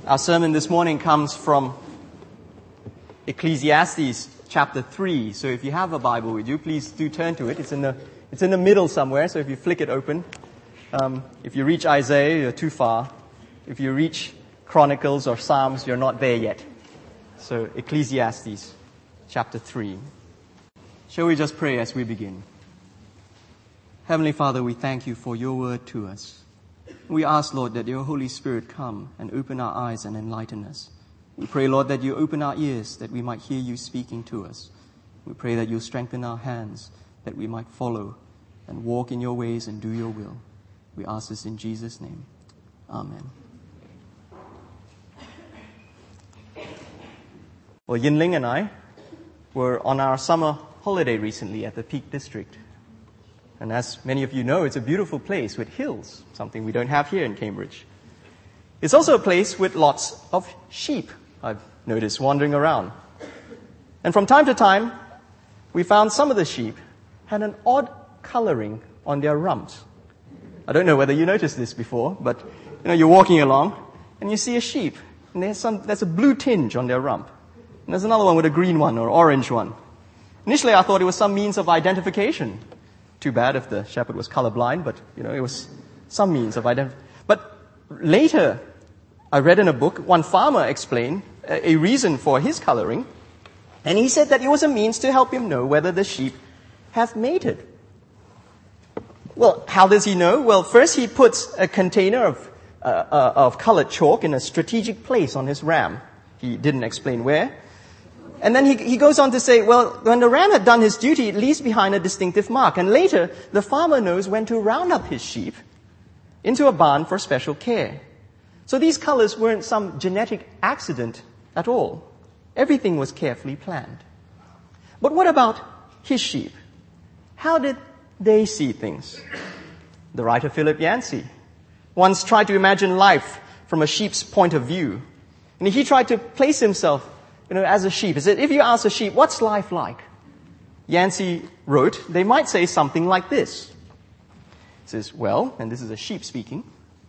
Our sermon this morning comes from Ecclesiastes chapter 3. So if you have a Bible with you, please do turn to it. It's in the middle somewhere, so if you flick it open. If you reach Isaiah, you're too far. If you reach Chronicles or Psalms, you're not there yet. So Ecclesiastes chapter 3. Shall we just pray as we begin? Heavenly Father, we thank you for your word to us. We ask, Lord, that your Holy Spirit come and open our eyes and enlighten us. We pray, Lord, that you open our ears, that we might hear you speaking to us. We pray that you strengthen our hands, that we might follow and walk in your ways and do your will. We ask this in Jesus' name. Amen. Well, Yinling and I were on our summer holiday recently at the Peak District. And as many of you know, it's a beautiful place with hills, something we don't have here in Cambridge. It's also a place with lots of sheep, I've noticed, wandering around. And from time to time, we found some of the sheep had an odd coloring on their rumps. I don't know whether you noticed this before, but you're walking along and you see a sheep, and there's a blue tinge on their rump. And there's another one with a green one or orange one. Initially, I thought it was some means of identification. Too bad if the shepherd was colorblind, but it was some means of identification. But later, I read in a book, one farmer explained a reason for his coloring, and he said that it was a means to help him know whether the sheep have mated. Well, how does he know? Well, first he puts a container of colored chalk in a strategic place on his ram. He didn't explain where. And then he goes on to say, well, when the ram had done his duty, it leaves behind a distinctive mark. And later, the farmer knows when to round up his sheep into a barn for special care. So these colors weren't some genetic accident at all. Everything was carefully planned. But what about his sheep? How did they see things? The writer Philip Yancey once tried to imagine life from a sheep's point of view. And he tried to place himself as a sheep. He said, if you ask a sheep, what's life like? Yancey wrote, they might say something like this. He says, well, and this is a sheep speaking,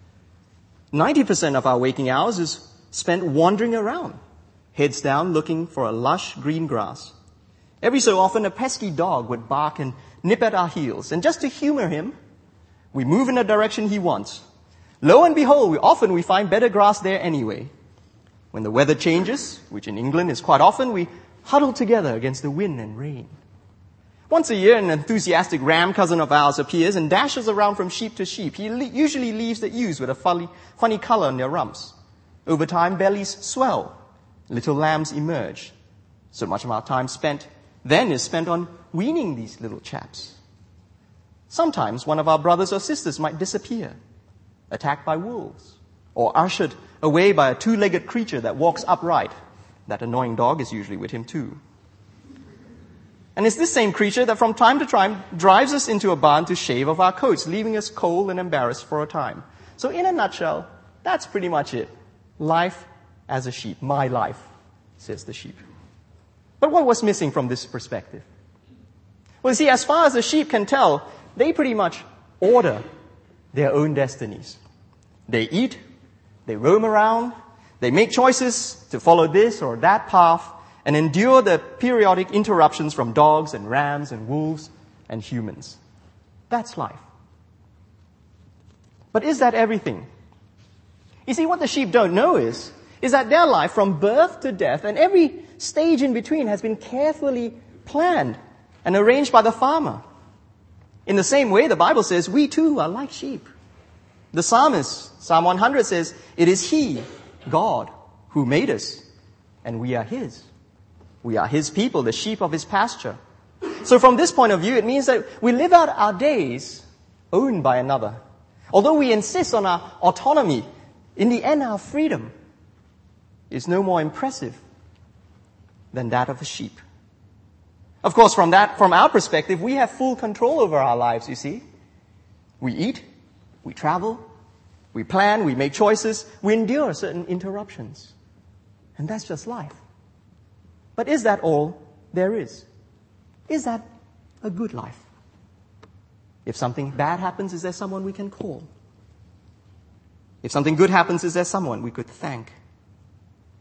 90% of our waking hours is spent wandering around, heads down looking for a lush green grass. Every so often a pesky dog would bark and nip at our heels, and just to humor him, we move in the direction he wants. Lo and behold, we find better grass there anyway. When the weather changes, which in England is quite often, we huddle together against the wind and rain. Once a year, an enthusiastic ram cousin of ours appears and dashes around from sheep to sheep. He usually leaves the ewes with a funny color on their rumps. Over time, bellies swell. Little lambs emerge. So much of our time then is spent on weaning these little chaps. Sometimes one of our brothers or sisters might disappear, attacked by wolves, or ushered away by a two-legged creature that walks upright. That annoying dog is usually with him too. And it's this same creature that from time to time drives us into a barn to shave off our coats, leaving us cold and embarrassed for a time. So in a nutshell, that's pretty much it. Life as a sheep. My life, says the sheep. But what was missing from this perspective? Well, see, as far as the sheep can tell, they pretty much order their own destinies. They eat, they roam around, they make choices to follow this or that path, and endure the periodic interruptions from dogs and rams and wolves and humans. That's life. But is that everything? You see, what the sheep don't know is that their life from birth to death and every stage in between has been carefully planned and arranged by the farmer. In the same way, the Bible says, we too are like sheep. The psalmist, Psalm 100 says, it is He, God, who made us, and we are His. We are His people, the sheep of His pasture. So from this point of view, it means that we live out our days owned by another. Although we insist on our autonomy, in the end our freedom is no more impressive than that of a sheep. Of course, from our perspective, we have full control over our lives, you see. We eat, we travel, we plan, we make choices, we endure certain interruptions. And that's just life. But is that all there is? Is that a good life? If something bad happens, is there someone we can call? If something good happens, is there someone we could thank?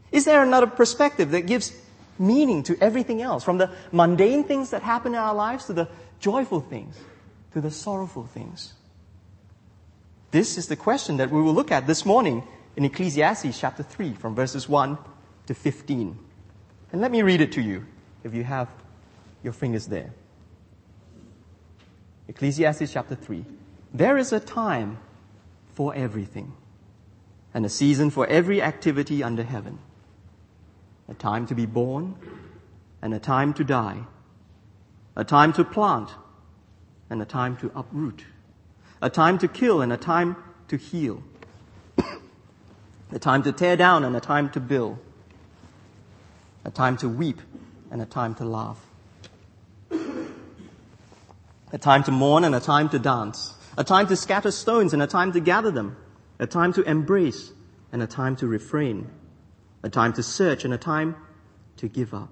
Is there another perspective that gives meaning to everything else, from the mundane things that happen in our lives to the joyful things, to the sorrowful things? This is the question that we will look at this morning in Ecclesiastes chapter 3, from verses 1 to 15. And let me read it to you, if you have your fingers there. Ecclesiastes chapter 3. There is a time for everything, and a season for every activity under heaven. A time to be born, and a time to die. A time to plant, and a time to uproot. A time to kill, and a time to heal. A time to tear down, and a time to build. A time to weep, and a time to laugh. A time to mourn, and a time to dance. A time to scatter stones, and a time to gather them. A time to embrace, and a time to refrain. A time to search, and a time to give up.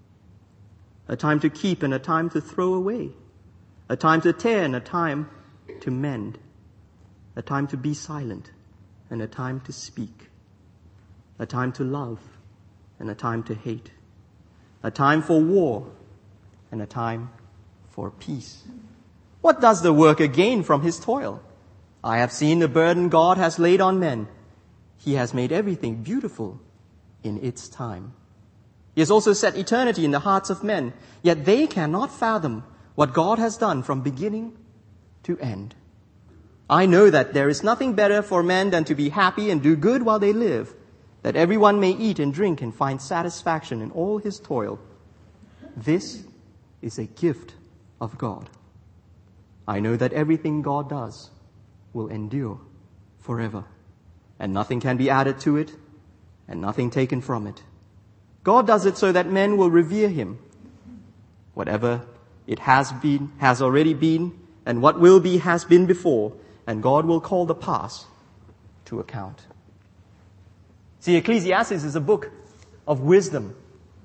A time to keep, and a time to throw away. A time to tear, and a time to mend. A time to be silent, and a time to speak. A time to love, and a time to hate. A time for war, and a time for peace. What does the worker gain from his toil? I have seen the burden God has laid on men. He has made everything beautiful in its time. He has also set eternity in the hearts of men, yet they cannot fathom what God has done from beginning to end. I know that there is nothing better for men than to be happy and do good while they live, that everyone may eat and drink and find satisfaction in all his toil. This is a gift of God. I know that everything God does will endure forever, and nothing can be added to it, and nothing taken from it. God does it so that men will revere him. Whatever it has been, has already been, and what will be has been before, and God will call the past to account. See, Ecclesiastes is a book of wisdom.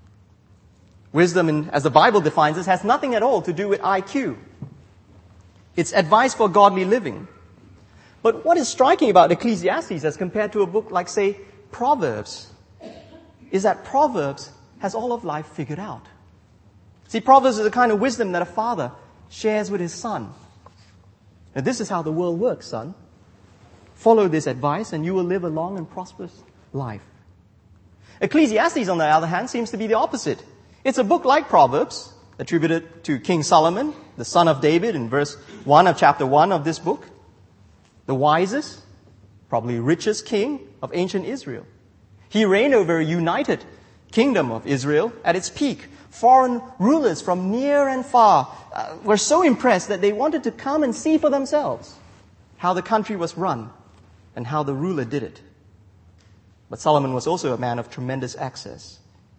Wisdom, as the Bible defines it, has nothing at all to do with IQ. It's advice for godly living. But what is striking about Ecclesiastes as compared to a book like, say, Proverbs, is that Proverbs has all of life figured out. See, Proverbs is the kind of wisdom that a father shares with his son. And this is how the world works, son. Follow this advice and you will live a long and prosperous life. Ecclesiastes, on the other hand, seems to be the opposite. It's a book like Proverbs, attributed to King Solomon, the son of David, in verse 1 of chapter 1 of this book. The wisest, probably richest king of ancient Israel. He reigned over a united kingdom of Israel at its peak. Foreign rulers from near and far were so impressed that they wanted to come and see for themselves how the country was run and how the ruler did it. But Solomon was also a man of tremendous access.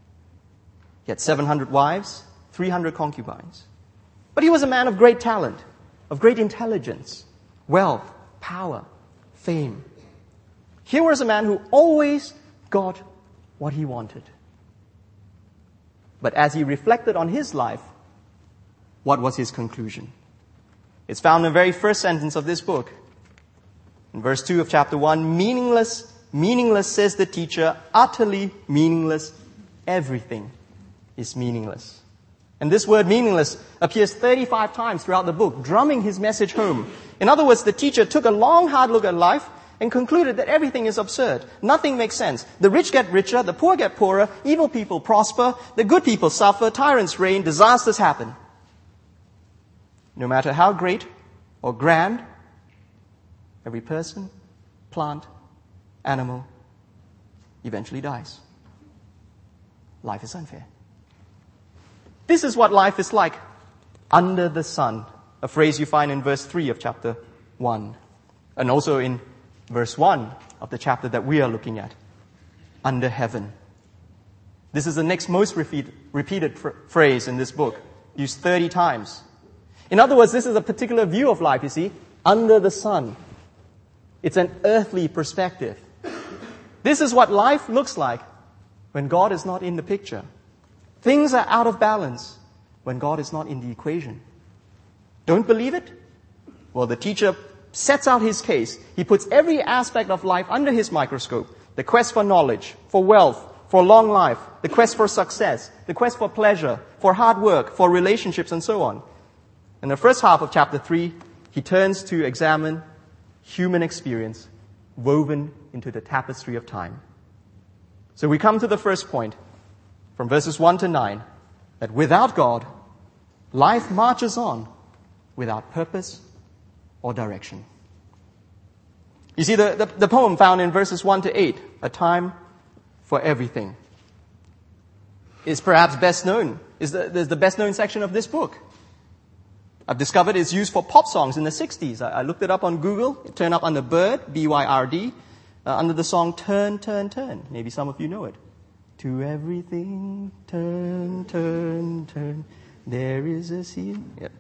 He had 700 wives, 300 concubines. But he was a man of great talent, of great intelligence, wealth, power, fame. Here was a man who always got what he wanted. But as he reflected on his life, what was his conclusion? It's found in the very first sentence of this book. In verse 2 of chapter 1, meaningless, says the teacher, utterly meaningless, everything is meaningless. And this word meaningless appears 35 times throughout the book, drumming his message home. In other words, the teacher took a long, hard look at life and concluded that everything is absurd. Nothing makes sense. The rich get richer, the poor get poorer, evil people prosper, the good people suffer, tyrants reign, disasters happen. No matter how great or grand, every person, plant, animal eventually dies. Life is unfair. This is what life is like under the sun, a phrase you find in verse 3 of chapter 1, and also in verse 1 of the chapter that we are looking at, under heaven. This is the next most repeated phrase in this book, used 30 times. In other words, this is a particular view of life, you see, under the sun. It's an earthly perspective. This is what life looks like when God is not in the picture. Things are out of balance when God is not in the equation. Don't believe it? Well, the teacher sets out his case. He puts every aspect of life under his microscope. The quest for knowledge, for wealth, for long life, the quest for success, the quest for pleasure, for hard work, for relationships, and so on. In the first half of chapter 3, he turns to examine human experience woven into the tapestry of time. So we come to the first point, from verses 1 to 9, that without God, life marches on without purpose or direction. You see, the poem found in verses 1 to 8, A Time for Everything, is perhaps best known, is the best known section of this book. I've discovered it's used for pop songs in the 60s. I looked it up on Google. It turned up under Byrd, B-Y-R-D, under the song Turn, Turn, Turn. Maybe some of you know it. To everything, turn, turn, turn. There is a sea. Yep.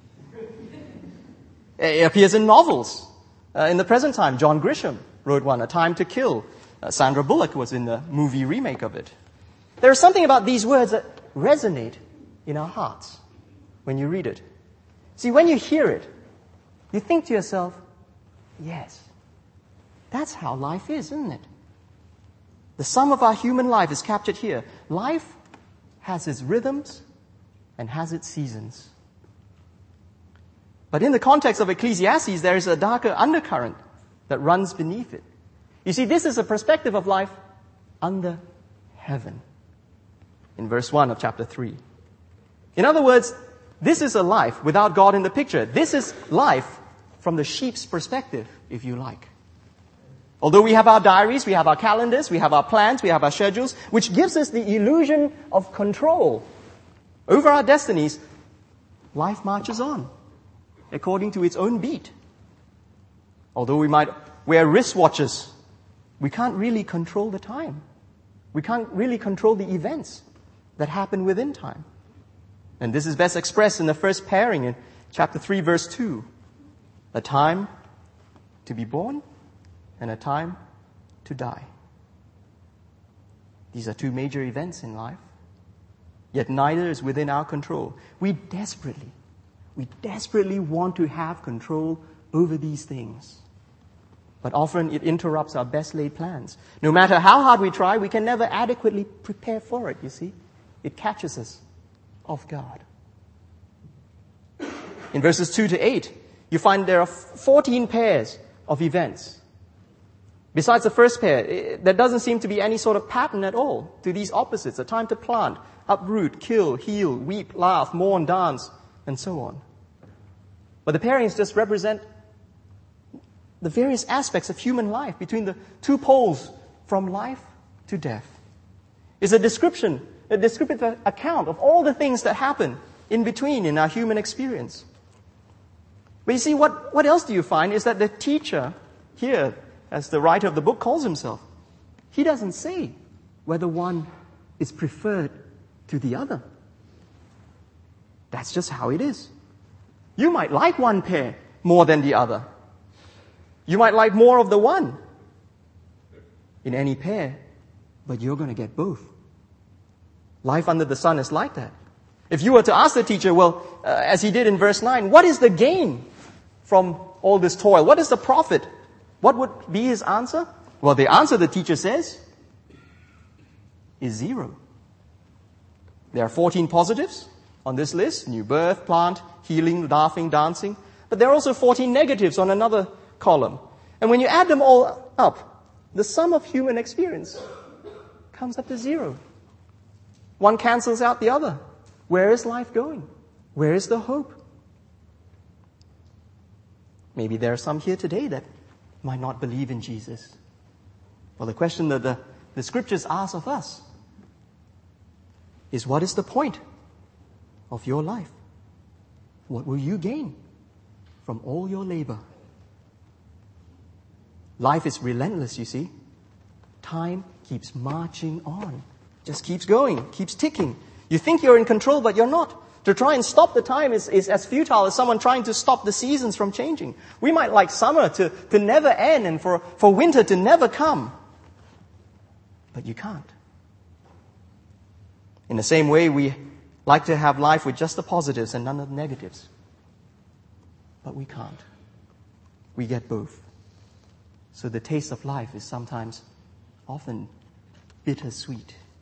It appears in novels. In the present time, John Grisham wrote one, A Time to Kill. Sandra Bullock was in the movie remake of it. There is something about these words that resonate in our hearts when you read it. See, when you hear it, you think to yourself, yes, that's how life is, isn't it? The sum of our human life is captured here. Life has its rhythms and has its seasons. But in the context of Ecclesiastes, there is a darker undercurrent that runs beneath it. You see, this is a perspective of life under heaven. In verse 1 of chapter 3. In other words, this is a life without God in the picture. This is life from the sheep's perspective, if you like. Although we have our diaries, we have our calendars, we have our plans, we have our schedules, which gives us the illusion of control over our destinies, life marches on according to its own beat. Although we might wear wristwatches, we can't really control the time. We can't really control the events that happen within time. And this is best expressed in the first pairing in chapter 3, verse 2. A time to be born and a time to die. These are two major events in life, yet neither is within our control. We desperately want to have control over these things. But often it interrupts our best laid plans. No matter how hard we try, we can never adequately prepare for it, you see. It catches us off guard. In verses 2 to 8, you find there are 14 pairs of events. Besides the first pair, there doesn't seem to be any sort of pattern at all to these opposites. A time to plant, uproot, kill, heal, weep, laugh, mourn, dance, and so on. But the pairings just represent the various aspects of human life between the two poles from life to death. It's a descriptive account of all the things that happen in between in our human experience. But you see, what else do you find is that the teacher here, as the writer of the book calls himself, he doesn't say whether one is preferred to the other. That's just how it is. You might like one pair more than the other. You might like more of the one in any pair, but you're going to get both. Life under the sun is like that. If you were to ask the teacher, as he did in verse 9, what is the gain from all this toil? What is the profit? What would be his answer? Well, the answer, the teacher says, is 0. There are 14 positives on this list: new birth, plant, healing, laughing, dancing. But there are also 14 negatives on another column. And when you add them all up, the sum of human experience comes up to 0. One cancels out the other. Where is life going? Where is the hope? Maybe there are some here today that might not believe in Jesus. Well, the question that the scriptures ask of us is, what is the point of your life? What will you gain from all your labor? Life is relentless, you see. Time keeps marching on. Just keeps going, keeps ticking. You think you're in control, but you're not. To try and stop the time is as futile as someone trying to stop the seasons from changing. We might like summer to never end and for winter to never come. But you can't. In the same way, we like to have life with just the positives and none of the negatives. But we can't. We get both. So the taste of life is often bittersweet.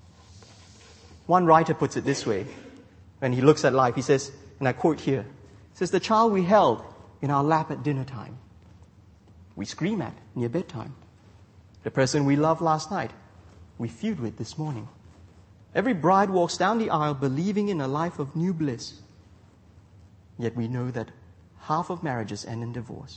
One writer puts it this way when he looks at life. He says, and I quote here, he says, the child we held in our lap at dinner time, we scream at near bedtime. The person we loved last night, we feud with this morning. Every bride walks down the aisle believing in a life of new bliss. Yet we know that half of marriages end in divorce.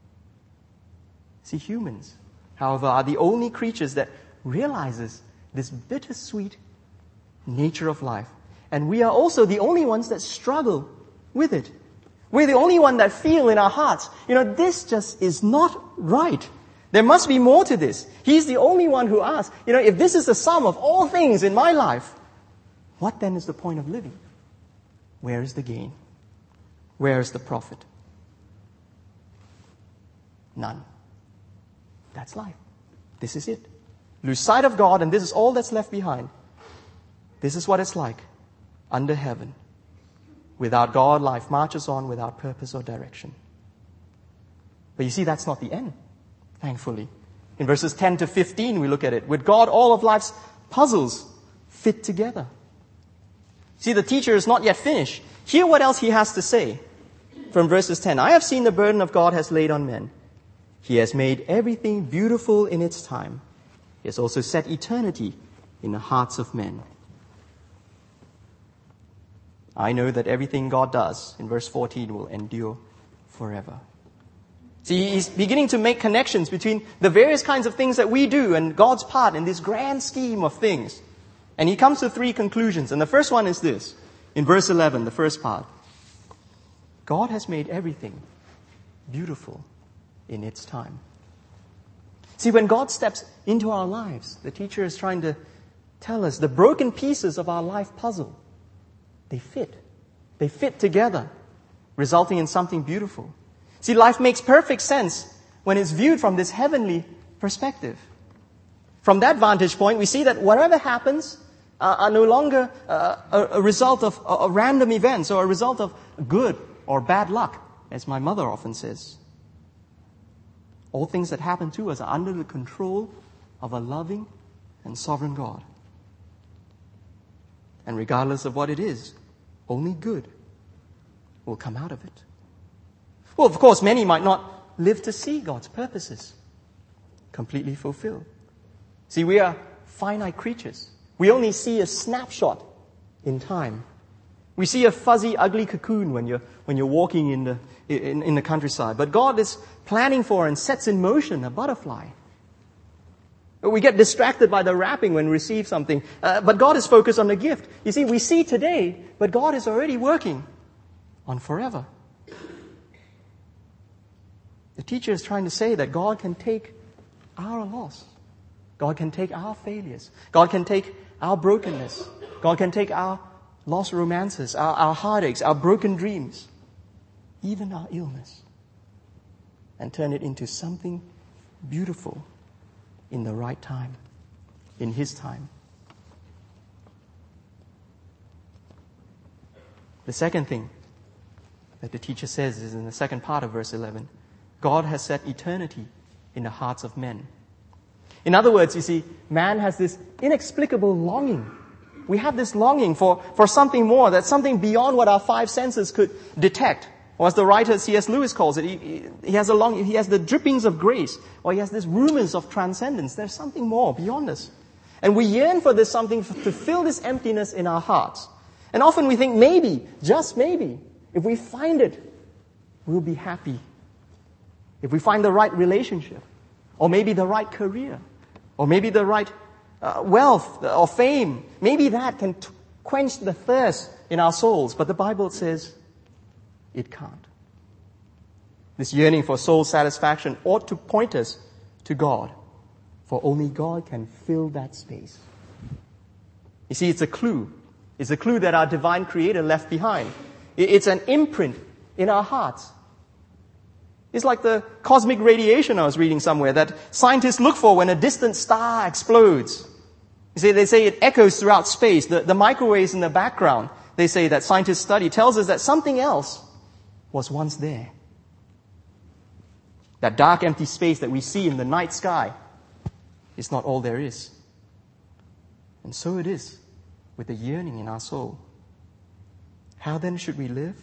See, humans, however, are the only creatures that realizes this bittersweet nature of life. And we are also the only ones that struggle with it. We're the only one that feel in our hearts, this just is not right. There must be more to this. He's the only one who asks, if this is the sum of all things in my life, what then is the point of living? Where is the gain? Where is the profit? None. That's life. This is it. Lose sight of God, and this is all that's left behind. This is what it's like under heaven. Without God, life marches on without purpose or direction. But you see, that's not the end, thankfully. In verses 10 to 15, we look at it. With God, all of life's puzzles fit together. See, the teacher is not yet finished. Hear what else he has to say. From verses 10, I have seen the burden of God has laid on men. He has made everything beautiful in its time. He has also set eternity in the hearts of men. I know that everything God does, in verse 14, will endure forever. See, he's beginning to make connections between the various kinds of things that we do and God's part in this grand scheme of things. And he comes to three conclusions. And the first one is this. In verse 11, the first part. God has made everything beautiful in its time. See, when God steps into our lives, the teacher is trying to tell us the broken pieces of our life puzzle, they fit. They fit together, resulting in something beautiful. See, life makes perfect sense when it's viewed from this heavenly perspective. From that vantage point, we see that whatever happens are no longer a result of random events or a result of good or bad luck, as my mother often says. All things that happen to us are under the control of a loving and sovereign God. And regardless of what it is, only good will come out of it. Well, of course, many might not live to see God's purposes completely fulfilled. See, we are finite creatures. We only see a snapshot in time. We see a fuzzy, ugly cocoon when you're walking in the countryside. But God is planning for and sets in motion a butterfly. We get distracted by the wrapping when we receive something. But God is focused on the gift. You see, we see today, but God is already working on forever. The teacher is trying to say that God can take our loss. God can take our failures. God can take our brokenness. God can take our lost romances, our heartaches, our broken dreams, even our illness, and turn it into something beautiful in the right time, in His time. The second thing that the teacher says is in the second part of verse 11. God has set eternity in the hearts of men. In other words, you see, man has this inexplicable longing. We have this longing for something more, that's something beyond what our five senses could detect. Or as the writer C.S. Lewis calls it, he has the drippings of grace, or he has this rumors of transcendence. There's something more beyond us. And we yearn for this something to fill this emptiness in our hearts. And often we think maybe, just maybe, if we find it, we'll be happy. If we find the right relationship, or maybe the right career, or maybe the right wealth or fame, maybe that can quench the thirst in our souls. But the Bible says it can't. This yearning for soul satisfaction ought to point us to God, for only God can fill that space. You see, it's a clue. It's a clue that our divine Creator left behind. It's an imprint in our hearts. It's like the cosmic radiation I was reading somewhere that scientists look for when a distant star explodes. They say it echoes throughout space. The microwaves in the background, they say that scientists study, tells us that something else was once there. That dark, empty space that we see in the night sky is not all there is. And so it is with a yearning in our soul. How then should we live?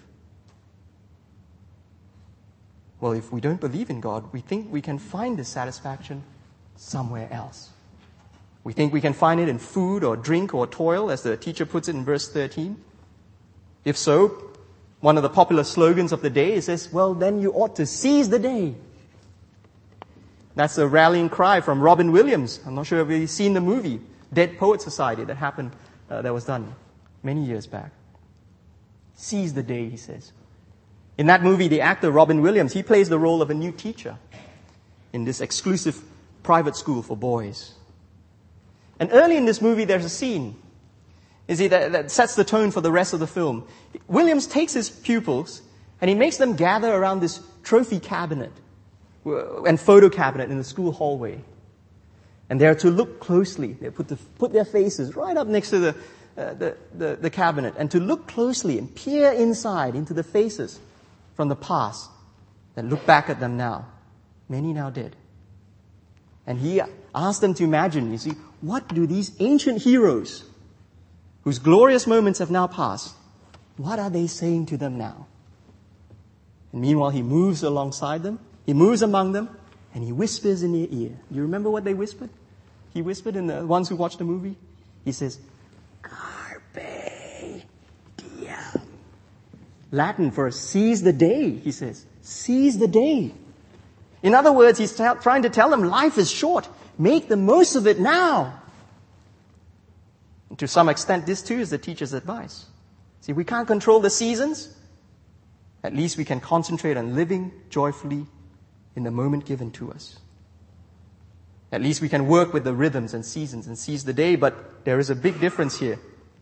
Well, if we don't believe in God, we think we can find this satisfaction somewhere else. We think we can find it in food or drink or toil, as the teacher puts it in verse 13. If so, one of the popular slogans of the day says, well, then you ought to seize the day. That's a rallying cry from Robin Williams. I'm not sure if you've seen the movie, Dead Poets Society, that was done many years back. Seize the day, he says. In that movie, the actor Robin Williams, he plays the role of a new teacher in this exclusive private school for boys. And early in this movie, there's a scene, that sets the tone for the rest of the film. Williams takes his pupils and he makes them gather around this trophy cabinet and photo cabinet in the school hallway. And they're to look closely. They put their faces right up next to the cabinet and to look closely and peer inside into the faces from the past and look back at them now. Many now dead. And he asked them to imagine, you see, what do these ancient heroes, whose glorious moments have now passed, what are they saying to them now? And meanwhile, he moves alongside them, he moves among them, and he whispers in their ear. Do you remember what they whispered? He whispered in the ones who watched the movie. He says, Carpe diem. Latin for seize the day, he says. Seize the day. In other words, he's trying to tell them life is short. Make the most of it now. And to some extent, this too is the teacher's advice. See, we can't control the seasons. At least we can concentrate on living joyfully in the moment given to us. At least we can work with the rhythms and seasons and seize the day, but there is a big difference here.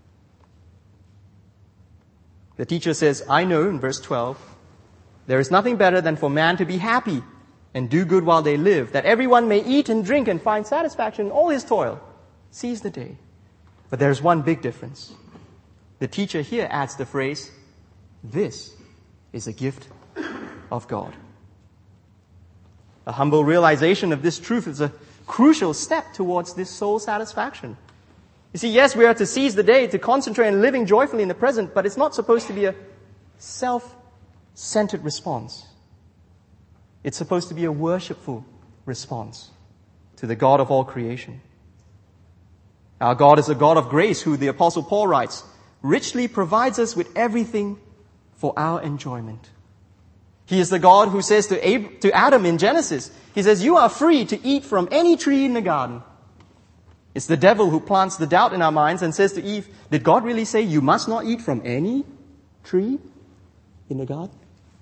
The teacher says, I know, in verse 12, there is nothing better than for man to be happy and do good while they live, that everyone may eat and drink and find satisfaction in all his toil. Seize the day. But there's one big difference. The teacher here adds the phrase, this is a gift of God. A humble realization of this truth is a crucial step towards this soul satisfaction. You see, yes, we are to seize the day, to concentrate on living joyfully in the present, but it's not supposed to be a self-centered response. It's supposed to be a worshipful response to the God of all creation. Our God is a God of grace, who, the Apostle Paul writes, richly provides us with everything for our enjoyment. He is the God who says to Adam in Genesis, he says, you are free to eat from any tree in the garden. It's the devil who plants the doubt in our minds and says to Eve, did God really say you must not eat from any tree in the garden?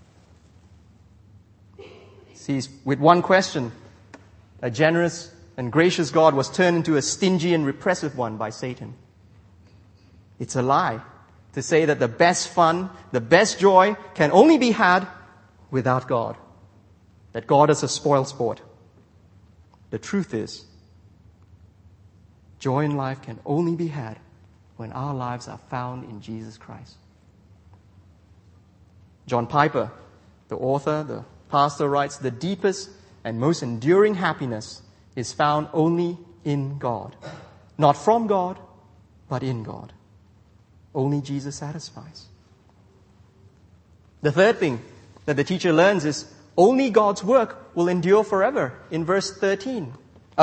See, with one question, a generous and gracious God was turned into a stingy and repressive one by Satan. It's a lie to say that the best fun, the best joy can only be had without God. That God is a spoilsport. The truth is, joy in life can only be had when our lives are found in Jesus Christ. John Piper, the author, the pastor, writes, the deepest and most enduring happiness is found only in God. Not from God, but in God. Only Jesus satisfies. The third thing that the teacher learns is only God's work will endure forever in verse 14.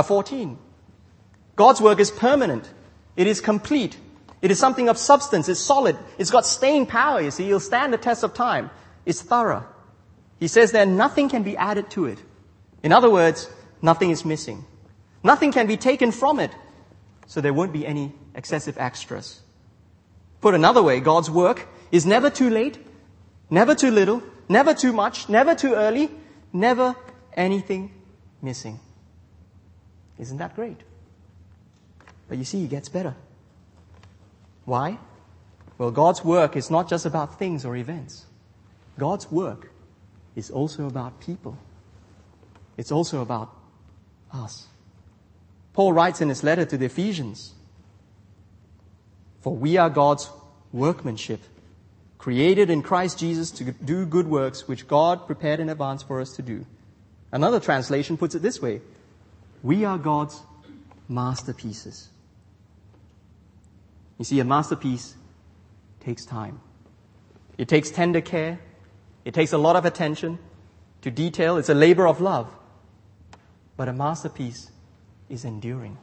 God's work is permanent. It is complete. It is something of substance. It's solid. It's got staying power, you see. It'll stand the test of time. It's thorough. He says that nothing can be added to it. In other words, nothing is missing. Nothing can be taken from it, so there won't be any excessive extras. Put another way, God's work is never too late, never too little, never too much, never too early, never anything missing. Isn't that great? But you see, it gets better. Why? Well, God's work is not just about things or events. God's work is also about people. It's also about us. Paul writes in his letter to the Ephesians, for we are God's workmanship, created in Christ Jesus to do good works which God prepared in advance for us to do. Another translation puts it this way, we are God's masterpieces. You see, a masterpiece takes time. It takes tender care. It takes a lot of attention to detail. It's a labor of love. But a masterpiece is enduring.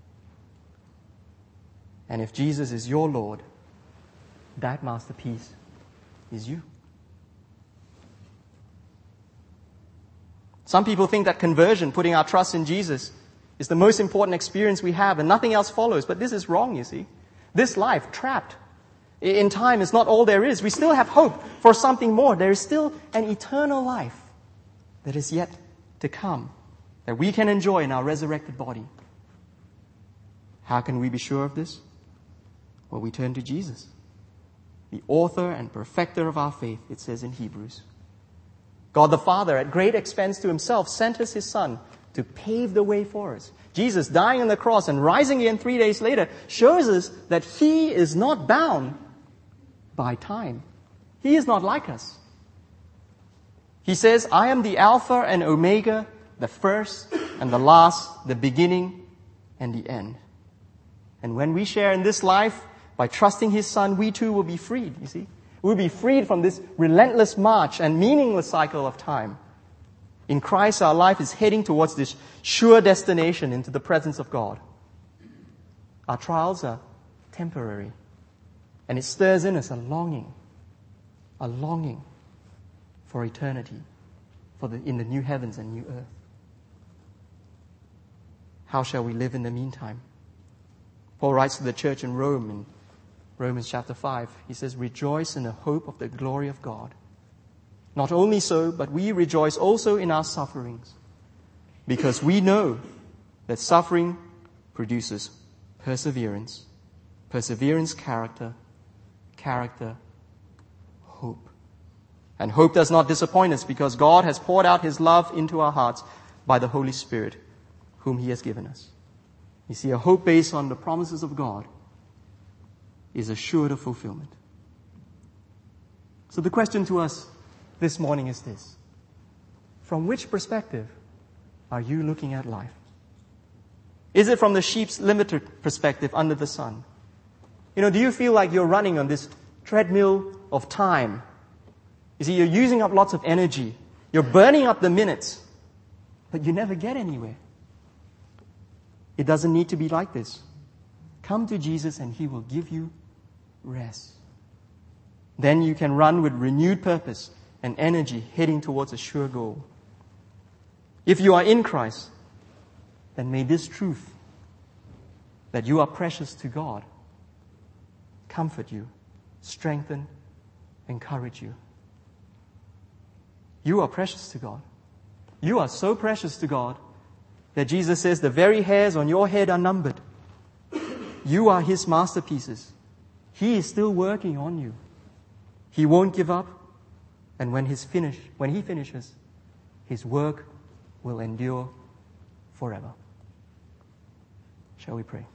And if Jesus is your Lord, that masterpiece is you. Some people think that conversion, putting our trust in Jesus, is the most important experience we have and nothing else follows. But this is wrong, you see. This life, trapped in time, is not all there is. We still have hope for something more. There is still an eternal life that is yet to come, that we can enjoy in our resurrected body. How can we be sure of this? Well, we turn to Jesus, the author and perfecter of our faith, it says in Hebrews. God the Father, at great expense to himself, sent us his Son to pave the way for us. Jesus dying on the cross and rising again 3 days later shows us that he is not bound by time. He is not like us. He says, I am the Alpha and Omega, the first and the last, the beginning and the end. And when we share in this life, by trusting his Son, we too will be freed, you see. We'll be freed from this relentless march and meaningless cycle of time. In Christ, our life is heading towards this sure destination into the presence of God. Our trials are temporary, and it stirs in us a longing for eternity, in the new heavens and new earth. How shall we live in the meantime? Paul writes to the church in Rome in Romans chapter 5. He says, rejoice in the hope of the glory of God. Not only so, but we rejoice also in our sufferings, because we know that suffering produces perseverance, perseverance character, character hope. And hope does not disappoint us, because God has poured out his love into our hearts by the Holy Spirit, whom he has given us. You see, a hope based on the promises of God is assured of fulfillment. So the question to us this morning is this: from which perspective are you looking at life? Is it from the sheep's limited perspective under the sun? Do you feel like you're running on this treadmill of time? You see, you're using up lots of energy. You're burning up the minutes, but you never get anywhere. It doesn't need to be like this. Come to Jesus and he will give you rest. Then you can run with renewed purpose and energy heading towards a sure goal. If you are in Christ, then may this truth that you are precious to God comfort you, strengthen, encourage you. You are precious to God. You are so precious to God that Jesus says the very hairs on your head are numbered. You are his masterpieces. He is still working on you. He won't give up. And when he finishes, his work will endure forever. Shall we pray?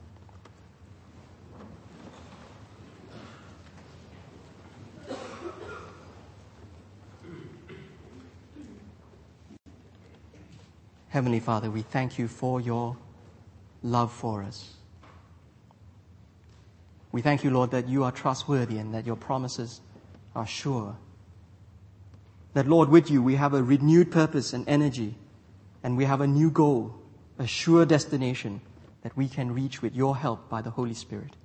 Heavenly Father, we thank you for your love for us. We thank you, Lord, that you are trustworthy and that your promises are sure. That, Lord, with you we have a renewed purpose and energy, and we have a new goal, a sure destination that we can reach with your help by the Holy Spirit.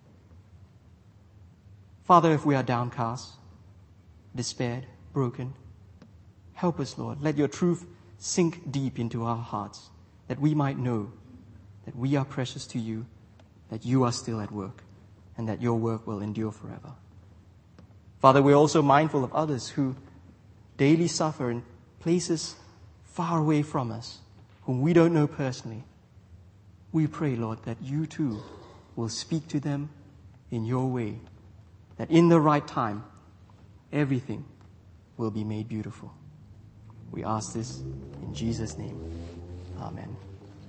Father, if we are downcast, despaired, broken, help us, Lord. Let your truth sink deep into our hearts, that we might know that we are precious to you, that you are still at work, and that your work will endure forever. Father, we're also mindful of others who daily suffer in places far away from us, whom we don't know personally. We pray, Lord, that you too will speak to them in your way, that in the right time, everything will be made beautiful. We ask this in Jesus' name. Amen.